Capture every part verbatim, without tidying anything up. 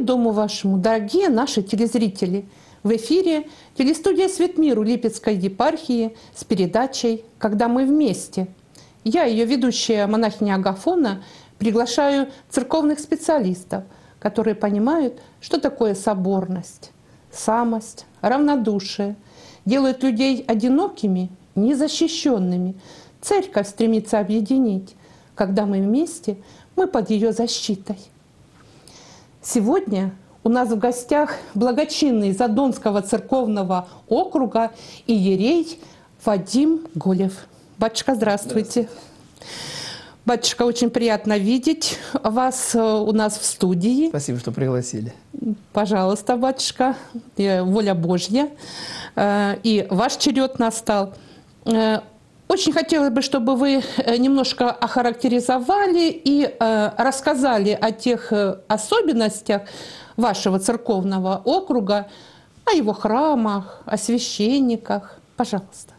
дому вашему, дорогие наши телезрители! В эфире телестудия «Свет миру» Липецкой епархии с передачей «Когда мы вместе». Я, ее ведущая монахиня Агафона, приглашаю церковных специалистов, которые понимают, что такое соборность, самость, равнодушие, делают людей одинокими, незащищенными. Церковь стремится объединить. Когда мы вместе, мы под ее защитой. Сегодня у нас в гостях благочинный Задонского церковного округа иерей Вадим Голев. Батюшка, здравствуйте. Здравствуйте. Батюшка, очень приятно видеть вас у нас в студии. Спасибо, что пригласили. Пожалуйста, батюшка, воля Божья. И ваш черед настал. Очень хотелось бы, чтобы вы немножко охарактеризовали и рассказали о тех особенностях вашего церковного округа, о его храмах, о священниках. Пожалуйста.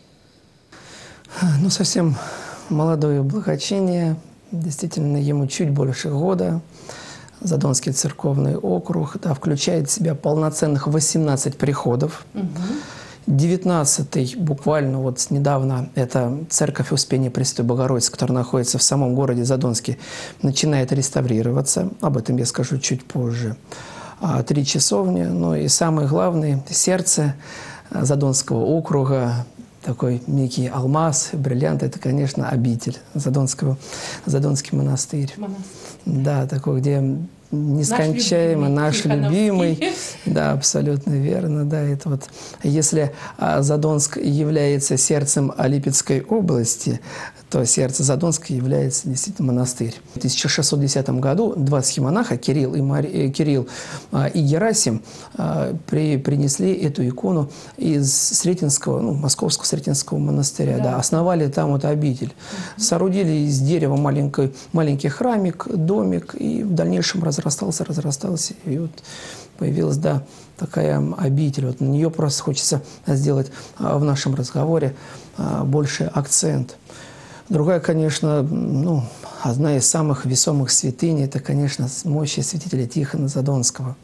Ну, совсем молодое благочиние, действительно, ему чуть больше года. Задонский церковный округ, да, включает в себя полноценных восемнадцать приходов. Угу. девятнадцатый, буквально вот недавно, это церковь Успения Пресвятой Богородицы, которая находится в самом городе Задонске, начинает реставрироваться. Об этом я скажу чуть позже. А, три часовни, ну и самое главное, сердце Задонского округа, такой некий алмаз, бриллиант, это, конечно, обитель Задонского, Задонский монастырь. монастырь. Да, такой, где нескончаемый, наш любимый, наш любимый. Да, абсолютно верно. Да, это вот, если Задонск является сердцем Липецкой области, то сердце Задонска является действительно монастырь. В тысяча шестьсот десятом году два схимонаха, Кирилл и, Мари... Кирилл, и Герасим, при... принесли эту икону из Сретенского, ну, Московского Сретенского монастыря. Да. Да, основали там вот обитель. Угу. Соорудили из дерева маленький, маленький храмик, домик, и в дальнейшем разрастался, разрастался. И вот появилась, да, такая обитель. Вот на нее просто хочется сделать в нашем разговоре больше акцент. Другая, конечно, ну, одна из самых весомых святынь, это, конечно, мощи святителя Тихона Задонского.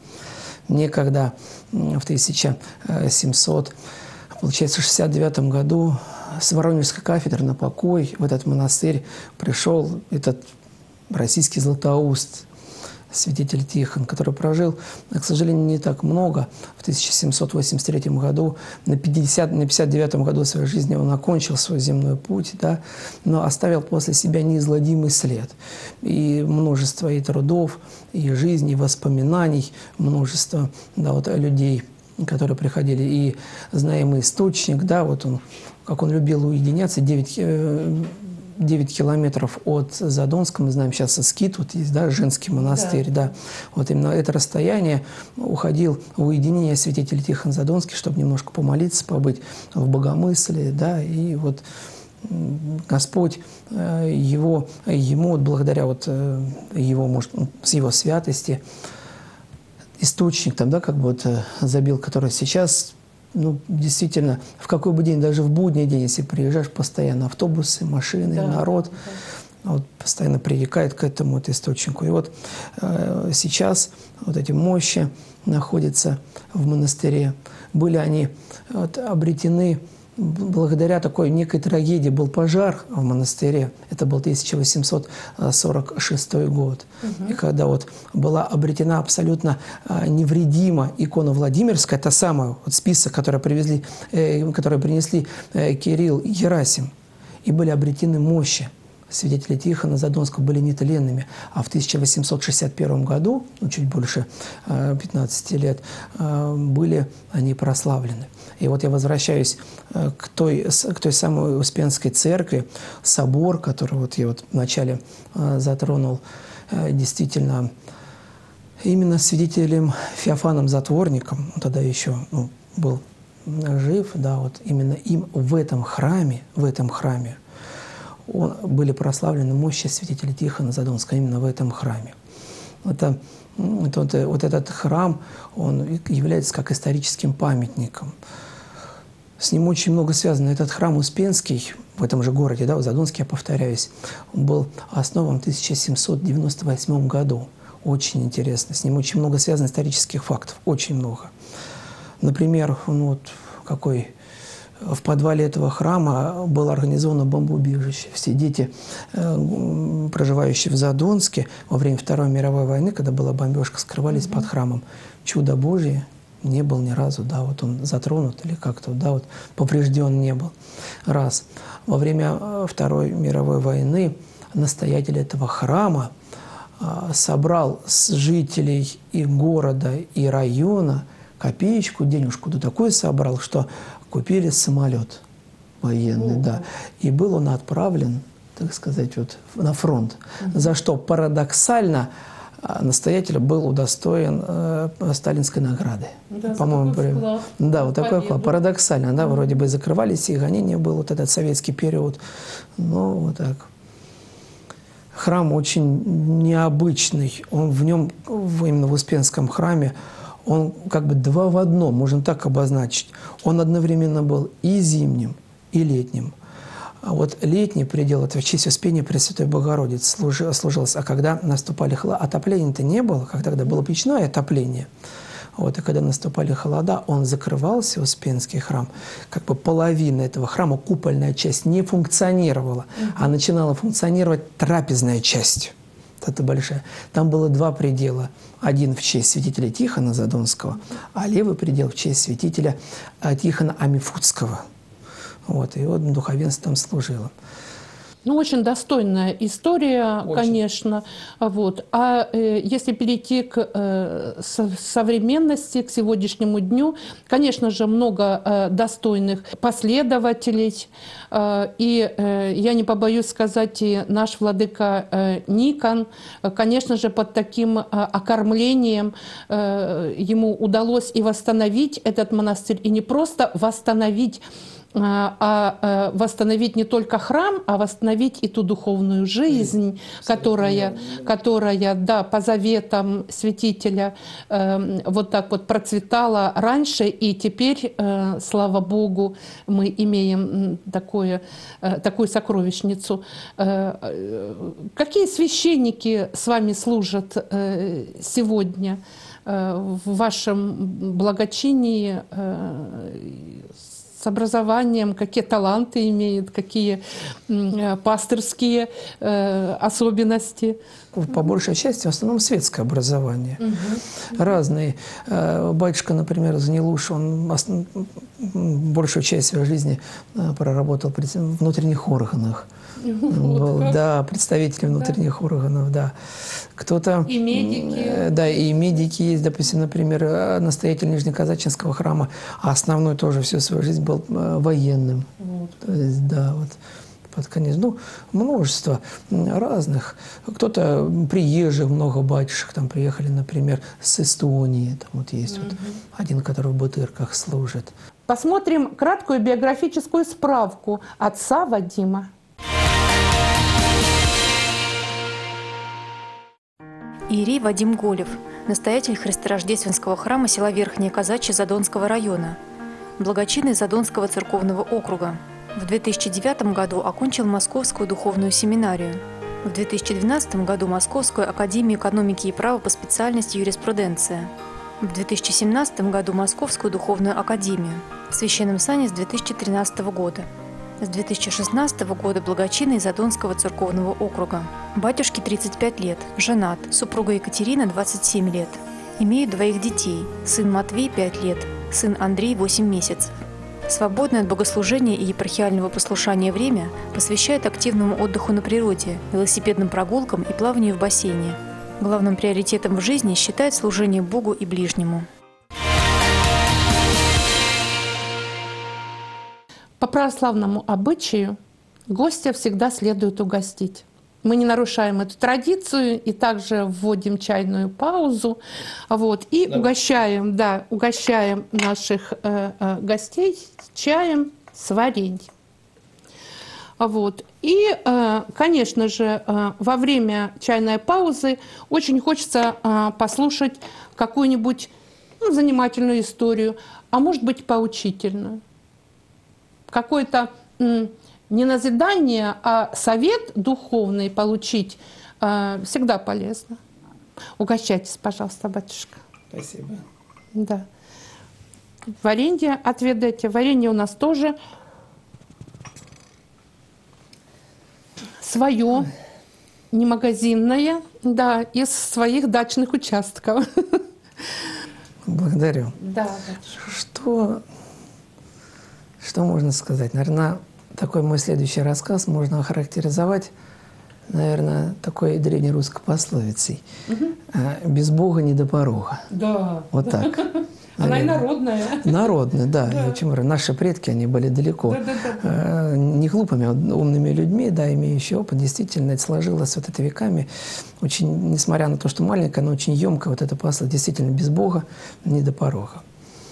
Некогда в тысяча семьсот шестьдесят девятом году с Воронежской кафедры на покой в этот монастырь пришел этот российский Златоуст, святитель Тихон, который прожил, к сожалению, не так много. В тысяча семьсот восемьдесят третьем году, на, пятидесятом, на пятьдесят девятом году своей жизни он окончил свой земной путь, да, но оставил после себя неизгладимый след. И множество и трудов, и жизней, и воспоминаний, множество, да, вот, людей, которые приходили. И знаемый источник, да, вот он, как он любил уединяться, девять... девять километров от Задонска, мы знаем, сейчас Скит, вот есть, да, женский монастырь, да. да. Вот именно это расстояние уходил в уединение святитель Тихон Задонский, чтобы немножко помолиться, побыть в богомыслии, да, и вот Господь его, ему, вот благодаря вот его, может, с его святости, источник там, да, как бы вот забил, который сейчас... Ну, действительно, в какой бы день, даже в будний день, если приезжаешь, постоянно автобусы, машины, да, народ, да. Вот, постоянно привлекает к этому вот источнику. И вот э, сейчас вот эти мощи находятся в монастыре. Были они вот, обретены благодаря такой некой трагедии. Был пожар в монастыре. Это был тысяча восемьсот сорок шестой год. Угу. И когда вот была обретена абсолютно невредима икона Владимирская, та самая, вот список, который привезли, э, который принесли э, Кирилл и Герасим, и были обретены мощи свидетели Тихона Задонского, были нетленными. А в тысяча восемьсот шестьдесят первом году, ну, чуть больше э, пятнадцати лет, э, были они прославлены. И вот я возвращаюсь э, к, той, к той самой Успенской церкви, собор, который вот я вот вначале э, затронул, э, действительно, именно свидетелем Феофаном Затворником, он тогда еще, ну, был жив, да, вот именно им в этом храме, в этом храме он, были прославлены мощи святителя Тихона Задонского именно в этом храме. Это, это, вот, вот этот храм, он является как историческим памятником. С ним очень много связано. Этот храм Успенский в этом же городе, да, в Задонске, я повторяюсь, он был основан в тысяча семьсот девяносто восьмом году. очень интересно. С ним очень много связано исторических фактов, очень много. Например, ну, вот какой... В подвале этого храма было организовано бомбоубежище. Все дети, проживающие в Задонске, во время Второй мировой войны, когда была бомбежка, скрывались mm-hmm. под храмом. Чудо Божье не был ни разу, да, вот он затронут или как-то, да, вот поврежден не был. Раз. Во время Второй мировой войны настоятель этого храма собрал с жителей и города, и района копеечку, денежку, да такую собрал, что купили самолет военный, О, да. И был он отправлен, так сказать, вот на фронт. Угу. За что парадоксально настоятель был удостоен э, сталинской награды. Да, по-моему, при... да, вот такой вклад. Парадоксально, да, угу. Вроде бы закрывались, и гонения был вот этот советский период. Но вот так. Храм очень необычный. Он в нем, именно в Успенском храме, он как бы два в одном, можно так обозначить. Он одновременно был и зимним, и летним. А вот летний предел, это в честь Успения Пресвятой Богородицы служилось. А когда наступали холода, отопления-то не было, как тогда было печное отопление. Вот, и когда наступали холода, он закрывался, Успенский храм. Как бы половина этого храма, купольная часть, не функционировала, mm-hmm. а начинала функционировать трапезная часть. Это большая. Там было два предела. Один в честь святителя Тихона Задонского, а левый предел в честь святителя Тихона Амифутского. Вот, и вот духовенство там служило. Ну, очень достойная история, очень. Конечно. Вот. А э, если перейти к э, со современности, к сегодняшнему дню, конечно же, много э, достойных последователей. Э, и э, я не побоюсь сказать, и наш владыка э, Никон, э, конечно же, под таким э, окормлением э, ему удалось и восстановить этот монастырь, и не просто восстановить, а восстановить не только храм, а восстановить и ту духовную жизнь, которая, которая да, по заветам святителя э, вот так вот процветала раньше, и теперь, э, слава Богу, мы имеем такое, э, такую сокровищницу. Э, э, какие священники с вами служат э, сегодня э, в вашем благочинии, э, с образованием, какие таланты имеют, какие э, пастырские э, особенности? По большей части, в основном светское образование. Угу. Разные. Батюшка, например, Занилуш, он основ... большую часть своей жизни проработал в внутренних органах. Вот был, да, представители внутренних да. органов, да. Кто-то... И медики. Да, и медики есть, допустим, например, настоятель Нижнеказачинского храма, а основной тоже всю свою жизнь был военным. Вот. То есть, да, вот. Под конец. Ну, множество разных. Кто-то приезжих, много батюшек, там приехали, например, с Эстонии. Там вот есть угу. вот один, который в Бутырках служит. Посмотрим краткую биографическую справку отца Вадима. Иерей Вадим Голев, настоятель христорождественского храма села Верхнее Казачье Задонского района, благочинный Задонского церковного округа. В две тысячи девятом году окончил Московскую духовную семинарию. В две тысячи двенадцатом году Московскую академию экономики и права по специальности юриспруденция. В две тысячи семнадцатом году Московскую духовную академию. В священном сане с две тысячи тринадцатого года. С две тысячи шестнадцатого года благочинный Задонского церковного округа. Батюшке тридцать пять лет, женат, супруга Екатерина двадцать семь лет. Имеет двоих детей, сын Матвей пять лет, сын Андрей восемь месяцев. Свободное от богослужения и епархиального послушания время посвящает активному отдыху на природе, велосипедным прогулкам и плаванию в бассейне. Главным приоритетом в жизни считает служение Богу и ближнему. По православному обычаю гостя всегда следует угостить. Мы не нарушаем эту традицию и также вводим чайную паузу, вот, и да. угощаем, да, угощаем наших э, э, гостей чаем с вареньем. Вот. И, э, конечно же, э, во время чайной паузы очень хочется э, послушать какую-нибудь ну, занимательную историю, а может быть поучительную. Какой-то не назидание, а совет духовный получить э, всегда полезно. Угощайтесь, пожалуйста, батюшка. Спасибо. Да. Варенье отведайте. Варенье у нас тоже свое, не магазинное, да, из своих дачных участков. Благодарю. Да, батюшка. Что, что можно сказать? Наверное, такой мой следующий рассказ можно охарактеризовать, наверное, такой древнерусской пословицей. Угу. «Без Бога не до порога». Да. Вот так. Она и народная. Народная, да. Да. Я чем говорю, наши предки, они были далеко Да, да, да, да. не глупыми, а умными людьми, да, имеющие опыт. Действительно, это сложилось вот это веками. Очень, несмотря на то, что маленькая, но очень емкая вот эта пословица. Действительно, без Бога не до порога.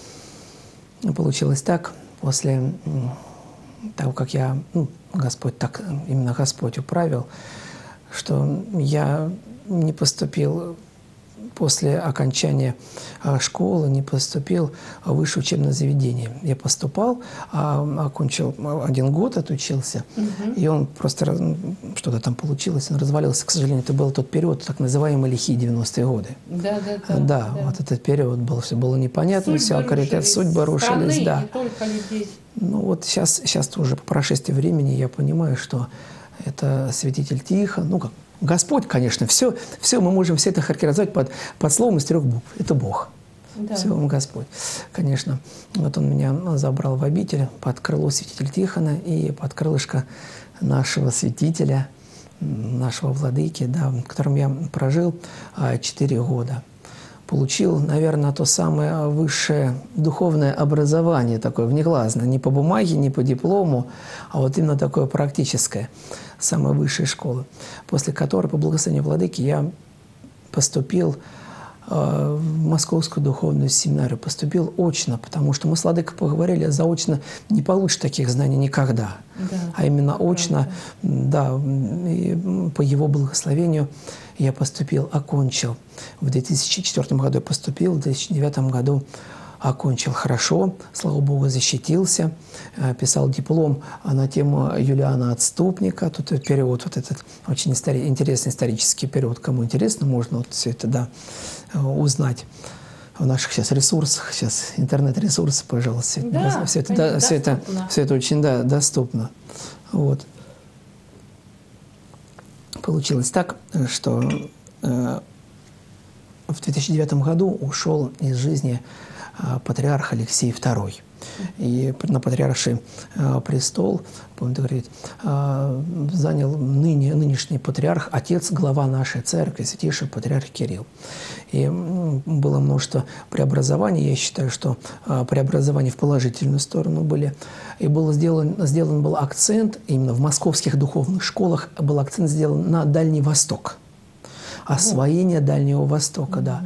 Получилось так, после того, как я, ну, Господь так, именно Господь управил, что я не поступил после окончания школы, не поступил в высшее учебное заведение. Я поступал, окончил один год, отучился, угу. И он просто, что-то там получилось, он развалился. К сожалению, это был тот период, так называемые лихие девяностые годы. Да, да, да. Да, да. Вот этот период был, все было непонятно, Судьбы все авторитет, судьбы рушились. Страны, да. не только людей. Ну вот сейчас, сейчас уже по прошествии времени я понимаю, что это святитель Тихон, ну как, Господь, конечно, все, все мы можем все это характеризовать под, под словом из трех букв. Это Бог. Да. Все, Он Господь. Конечно, вот Он меня забрал в обитель под крыло святителя Тихона и под крылышко нашего святителя, нашего владыки, да, в котором я прожил четыре года. Получил, наверное, то самое высшее духовное образование, такое внегласное, не по бумаге, не по диплому, а вот именно такое практическое, самая высшая школа, после которой, по благословению владыки, я поступил э, в Московскую духовную семинарию, поступил очно, потому что мы с владыкой поговорили, заочно не получишь таких знаний никогда, да, а именно очно, да, и по его благословению я поступил, окончил. В две тысячи четвёртом году я поступил, в две тысячи девятом году окончил хорошо, слава Богу, защитился, писал диплом на тему Юлиана Отступника. Тут период, вот этот очень истори- интересный исторический период. Кому интересно, можно вот все это, да, узнать в наших сейчас ресурсах, сейчас интернет-ресурсы, пожалуйста. Да, все, это, да, все, это, все это очень, да, доступно. Вот. Получилось так, что э, в две тысячи девятом году ушел из жизни э, патриарх Алексей второй. И на патриарший э, престол, будем говорить, э, занял ныне, нынешний патриарх, отец, глава нашей церкви, святейший патриарх Кирилл. И м, было множество преобразований. Я считаю, что э, преобразования в положительную сторону были. И был сделан, сделан был акцент, именно в московских духовных школах был акцент сделан на Дальний Восток. Освоение Дальнего Востока, да.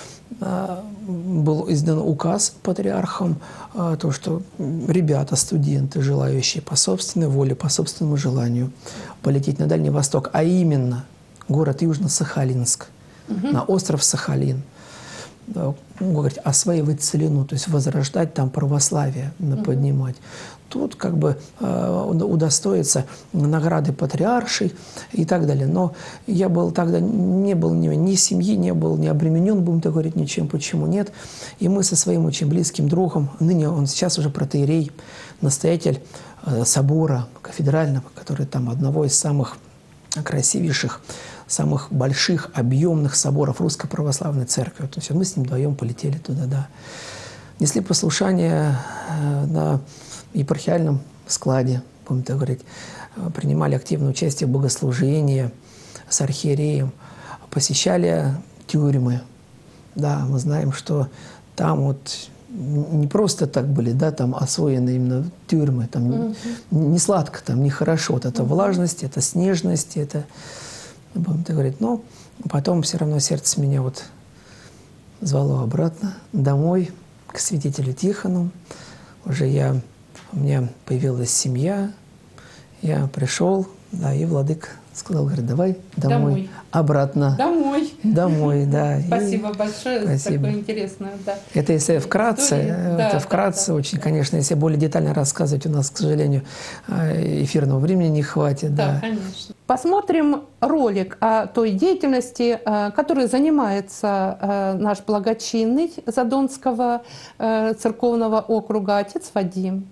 Был издан указ патриархом, то, что ребята, студенты, желающие по собственной воле, по собственному желанию полететь на Дальний Восток, а именно город Южно-Сахалинск, угу. на остров Сахалин, говорить, осваивать целину, то есть возрождать там православие, угу. поднимать. Тут как бы э, удостоиться награды патриаршей и так далее. Но я был тогда, не был ни, ни семьи, не был не обременен, будем так говорить, ничем. Почему нет? И мы со своим очень близким другом, ныне он сейчас уже протоиерей, настоятель э, собора кафедрального, который там одного из самых красивейших, самых больших, объемных соборов Русской Православной Церкви. То есть мы с ним вдвоем полетели туда, да. Несли послушание э, на епархиальном складе, будем так говорить, принимали активное участие в богослужении с архиереем, посещали тюрьмы. Да, мы знаем, что там вот не просто так были, да, там освоены именно тюрьмы, там mm-hmm. не сладко, там нехорошо. Вот это mm-hmm. влажность, это снежность, это, будем так говорить. Но потом все равно сердце меня вот звало обратно домой, к святителю Тихону. Уже я... У меня появилась семья, я пришел Да, и владыка сказал, говорит, давай домой, Домой. обратно. Домой. Домой, да. Спасибо И большое за спасибо. такое интересное, да. Это если вкратце, История. Да, это вкратце да, да. очень, конечно, если более детально рассказывать, у нас, к сожалению, эфирного времени не хватит. Да, Да, конечно. Посмотрим ролик о той деятельности, которой занимается наш благочинный Задонского церковного округа отец Вадим.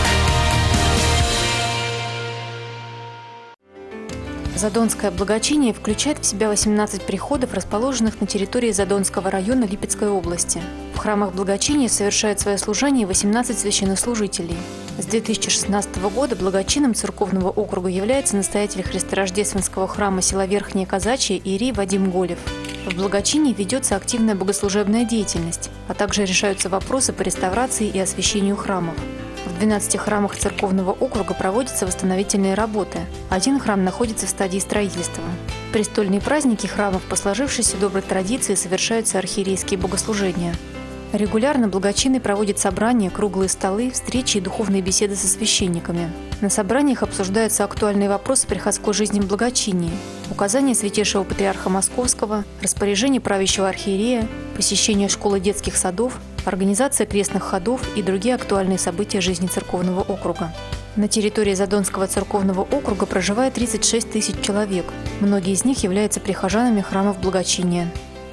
Задонское благочиние включает в себя восемнадцать приходов, расположенных на территории Задонского района Липецкой области. В храмах благочиния совершают свое служение восемнадцать священнослужителей. С две тысячи шестнадцатого года благочинным церковного округа является настоятель христорождественского храма села Верхнее Казачье иерей Вадим Голев. В благочинии ведется активная богослужебная деятельность, а также решаются вопросы по реставрации и освящению храмов. В двенадцати храмах церковного округа проводятся восстановительные работы. Один храм находится в стадии строительства. В престольные праздники храмов по сложившейся доброй традиции совершаются архиерейские богослужения. Регулярно благочинный проводит собрания, круглые столы, встречи и духовные беседы со священниками. На собраниях обсуждаются актуальные вопросы приходской жизни в благочинии, указания святейшего патриарха Московского, распоряжение правящего архиерея, посещение школы детских садов, организация крестных ходов и другие актуальные события жизни церковного округа. На территории Задонского церковного округа проживает тридцать шесть тысяч человек. Многие из них являются прихожанами храмов благочиния.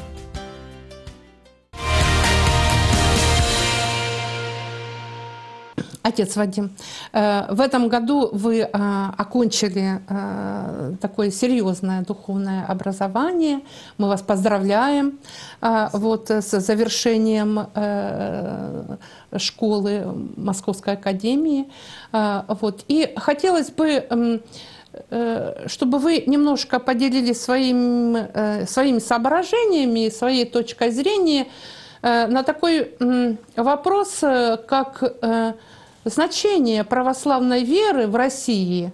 Отец Вадим, в этом году вы окончили такое серьезное духовное образование. Мы вас поздравляем вот с завершением школы Московской академии. Вот. И хотелось бы, чтобы вы немножко поделились своим, своими соображениями, своей точкой зрения на такой вопрос, как значение православной веры в России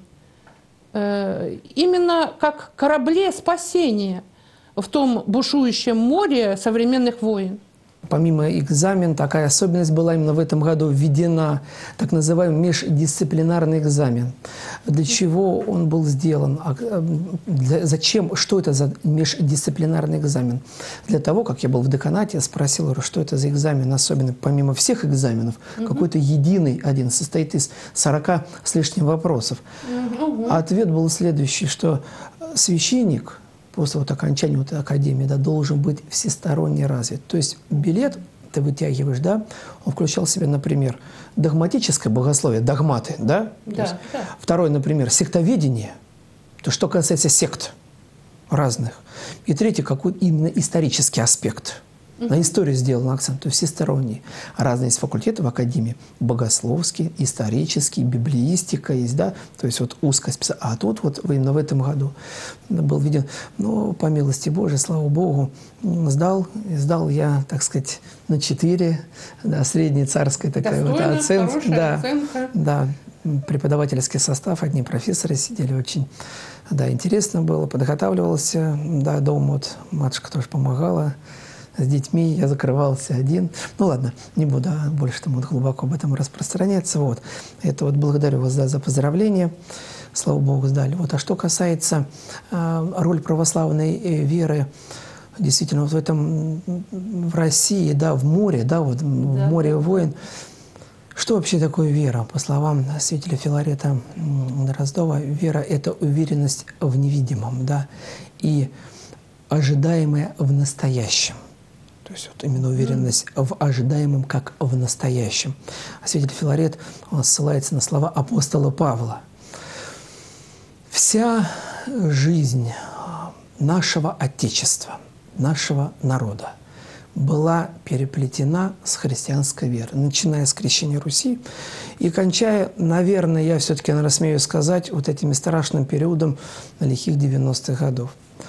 именно как корабле спасения в том бушующем море современных войн. Помимо экзамена, такая особенность была именно в этом году введена, так называемый междисциплинарный экзамен. Для чего он был сделан? Для, зачем? Что это за междисциплинарный экзамен? Для того, как я был в деканате, я спросил, что это за экзамен, особенно помимо всех экзаменов, угу. какой-то единый один, состоит из сорока с лишним вопросов. Угу. А ответ был следующий, что священник после вот окончания вот академии, да, должен быть всесторонне развит. То есть билет ты вытягиваешь, да, он включал в себя, например, догматическое богословие, догматы, да? Да, да. Второе, например, сектоведение, то что касается сект разных. И третье, какой именно исторический аспект. На историю сделан акцент, то есть всесторонний. Разные есть факультеты в академии. Богословский, исторический, библеистика есть, да, то есть вот узкость. А тут вот именно в этом году был введен, ну, по милости Божией, слава Богу, сдал, сдал я, так сказать, на четыре, да, средняя царская такая вот оценка. Да, оценка. Да, преподавательский состав, одни профессоры сидели, очень, да, интересно было, подготавливался, да, дома вот матушка тоже помогала. С детьми я закрывался один. Ну ладно, не буду а больше там вот глубоко об этом распространяться. Вот. Это вот благодарю вас, да, за поздравления. Слава Богу, сдали. Вот. А что касается э, роли православной э, веры, действительно, вот в этом, в России, да, в море, да, вот да. в море войн. Что вообще такое вера? По словам святителя Филарета Дроздова, вера – это уверенность в невидимом, да, и ожидаемое в настоящем. То есть вот именно уверенность в ожидаемом, как в настоящем. А святитель Филарет, он ссылается на слова апостола Павла. Вся жизнь нашего Отечества, нашего народа была переплетена с христианской верой, начиная с крещения Руси и кончая, наверное, я все-таки, наверное, смею сказать, вот этим страшным периодом лихих девяностых годов.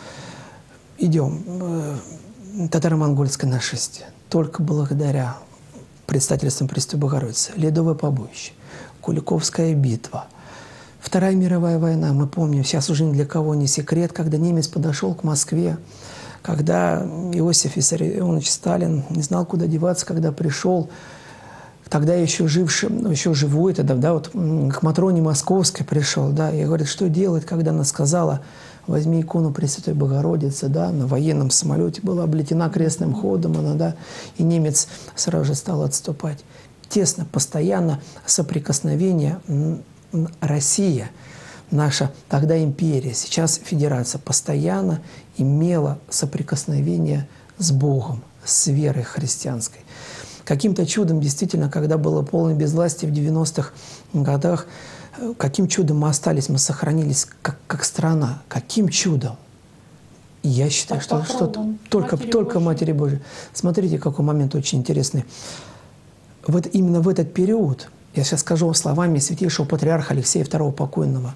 Идем. Татаро-монгольское нашествие. Только благодаря предстательствам Пресвятой Богородицы, Ледовое побоище, Куликовская битва, Вторая мировая война, мы помним, сейчас уже ни для кого не секрет, когда немец подошел к Москве, когда Иосиф Виссарионович Сталин не знал, куда деваться, когда пришел к тогда еще живший, еще живой, тогда, да, вот к Матроне Московской пришел, да, и говорит, что делать, когда она сказала, возьми икону Пресвятой Богородицы, да, на военном самолете была облетена крестным ходом она, да, и немец сразу же стал отступать. Тесно, постоянно соприкосновение Россия, наша тогда империя, сейчас федерация, постоянно имела соприкосновение с Богом, с верой христианской. Каким-то чудом, действительно, когда было полное безвластие в девяностых годах, каким чудом мы остались, мы сохранились как, как страна, каким чудом? И я считаю, что, что только, Матери только Божией. Матери Божией. Смотрите, какой момент очень интересный. Вот именно в этот период, я сейчас скажу словами святейшего патриарха Алексея второго покойного,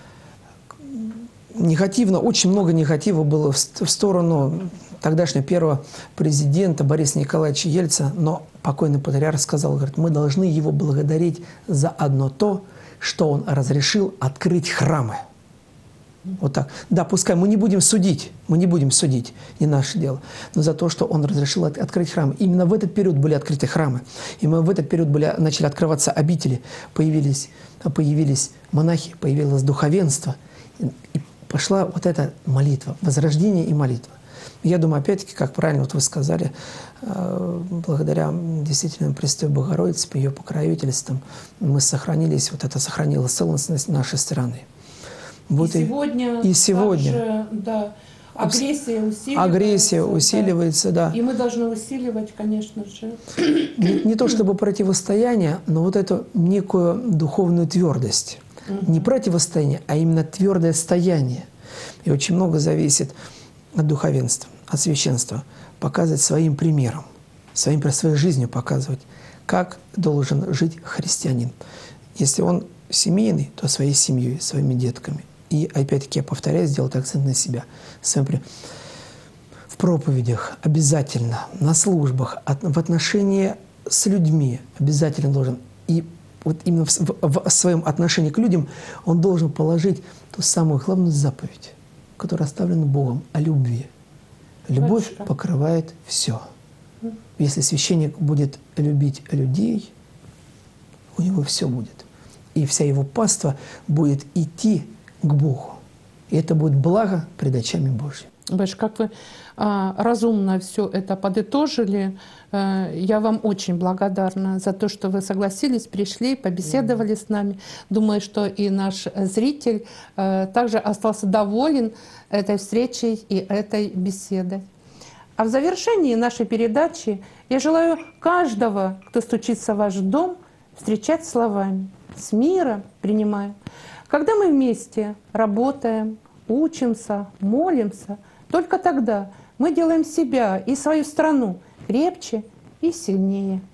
негативно, очень много негатива было в, в сторону тогдашнего первого президента Бориса Николаевича Ельцина, но покойный патриарх сказал, говорит, мы должны его благодарить за одно то, что он разрешил открыть храмы. Вот так. Да, пускай мы не будем судить, мы не будем судить, не наше дело, но за то, что он разрешил от, открыть храмы. Именно в этот период были открыты храмы. И мы в этот период были, начали открываться обители, появились, появились монахи, появилось духовенство. И, и пошла вот эта молитва, возрождение и молитва. Я думаю, опять-таки, как правильно вот вы сказали, благодаря действительно Пресвятой Богородице, ее покровительствам, мы сохранились, вот это сохранилась целостность нашей страны. Вот и, и сегодня, и сегодня также, да, агрессия усиливается. Агрессия усиливается, да. да. И мы должны усиливать, конечно же. Не, не то чтобы противостояние, но вот эту некую духовную твердость. Угу. Не противостояние, а именно твердое стояние. И очень много зависит от духовенства, от священства. Показывать своим примером, своим, своей жизнью показывать, как должен жить христианин. Если он семейный, то своей семьей, своими детками. И опять-таки, я повторяю, сделать акцент на себя. В проповедях обязательно, на службах, в отношении с людьми обязательно должен. И вот именно в, в, в своем отношении к людям он должен положить ту самую главную заповедь, которая оставлена Богом, о любви. Любовь Батюшка. Покрывает все. Если священник будет любить людей, у него все будет. И вся его паства будет идти к Богу. И это будет благо пред очами Божьими. Батюшка, как вы а, разумно все это подытожили. А, я вам очень благодарна за то, что вы согласились, пришли, побеседовали mm-hmm. с нами. Думаю, что и наш зритель а, также остался доволен этой встречей и этой беседой. А в завершении нашей передачи я желаю каждого, кто стучится в ваш дом, встречать словами «С миром принимаю». Когда мы вместе работаем, учимся, молимся, только тогда мы делаем себя и свою страну крепче и сильнее.